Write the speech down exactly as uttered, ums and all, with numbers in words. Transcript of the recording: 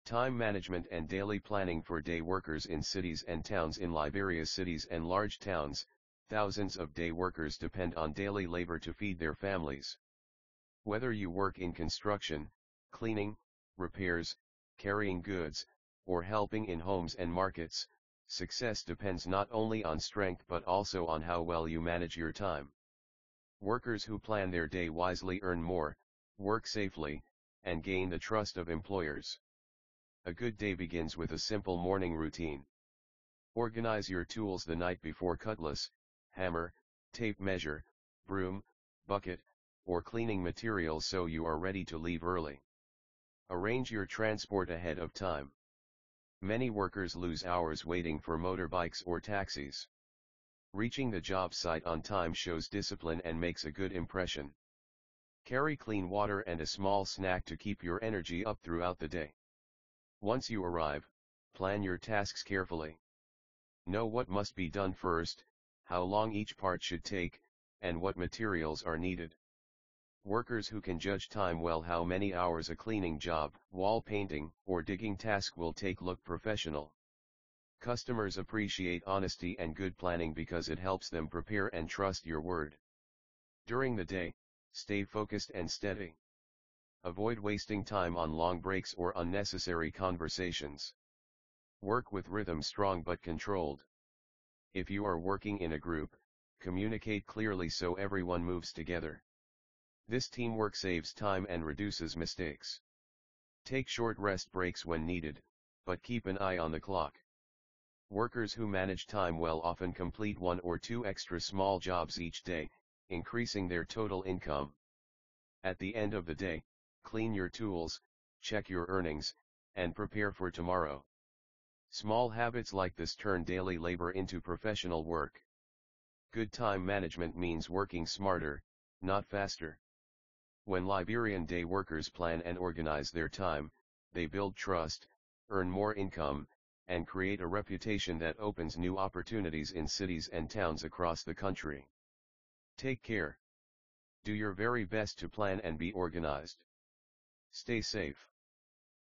Time management and daily planning for day workers in cities and towns. In Liberia's cities and large towns, thousands of day workers depend on daily labor to feed their families. Whether you work in construction, cleaning, repairs, carrying goods, or helping in homes and markets, success depends not only on strength but also on how well you manage your time. Workers who plan their day wisely earn more, work safely, and gain the trust of employers. A good day begins with a simple morning routine. Organize your tools the night before. Cutlass, hammer, tape measure, broom, bucket, or cleaning materials so you are ready to leave early. Arrange your transport ahead of time. Many workers lose hours waiting for motorbikes or taxis. Reaching the job site on time shows discipline and makes a good impression. Carry clean water and a small snack to keep your energy up throughout the day. Once you arrive, plan your tasks carefully. Know what must be done first, how long each part should take, and what materials are needed. Workers who can judge time well, how many hours a cleaning job, wall painting, or digging task will take, look professional. Customers appreciate honesty and good planning because it helps them prepare and trust your word. During the day, stay focused and steady. Avoid wasting time on long breaks or unnecessary conversations. Work with rhythm, strong but controlled. If you are working in a group, communicate clearly so everyone moves together. This teamwork saves time and reduces mistakes. Take short rest breaks when needed, but keep an eye on the clock. Workers who manage time well often complete one or two extra small jobs each day, increasing their total income. At the end of the day, clean your tools, check your earnings, and prepare for tomorrow. Small habits like this turn daily labor into professional work. Good time management means working smarter, not faster. When Liberian day workers plan and organize their time, they build trust, earn more income, and create a reputation that opens new opportunities in cities and towns across the country. Take care. Do your very best to plan and be organized. Stay safe.